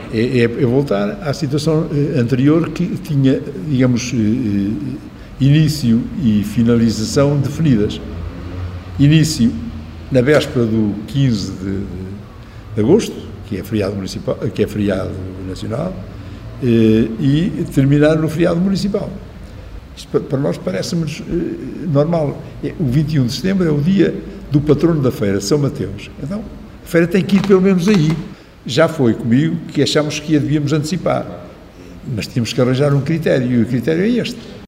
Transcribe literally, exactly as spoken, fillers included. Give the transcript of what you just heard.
é, é voltar à situação anterior que tinha, digamos, início e finalização definidas. Início na véspera do quinze de, de agosto, que é feriado municipal, que é feriado nacional, e terminar no feriado municipal. Isto para nós parece-nos normal. O vinte e um de setembro é o dia do patrono da feira, São Mateus. Então, a feira tem que ir pelo menos aí. Já foi comigo que achamos que a devíamos antecipar, mas tínhamos que arranjar um critério, e o critério é este.